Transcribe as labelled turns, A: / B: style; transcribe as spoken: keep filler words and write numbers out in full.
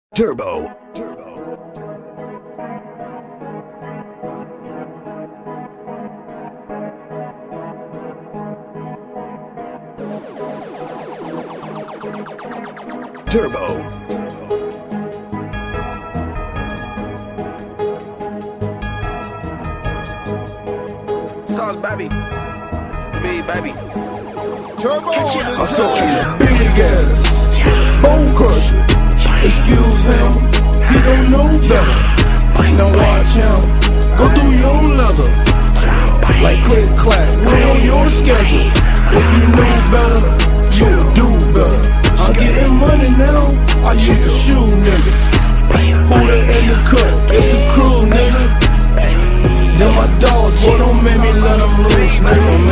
A: Turbo. Turbo. Turbo.
B: Sauce, baby. Me, baby.
C: Turbo on the
D: I saw him big ass, bone crusher. Excuse him, he don't know better. Now watch him go through your leather like click clack. We on your schedule. If you know better, you'll do better. I'm getting money now. I used to shoot niggas. Who the in the cut? It's the crew, nigga. Then my dogs, boy, don't make me let them loose, nigga.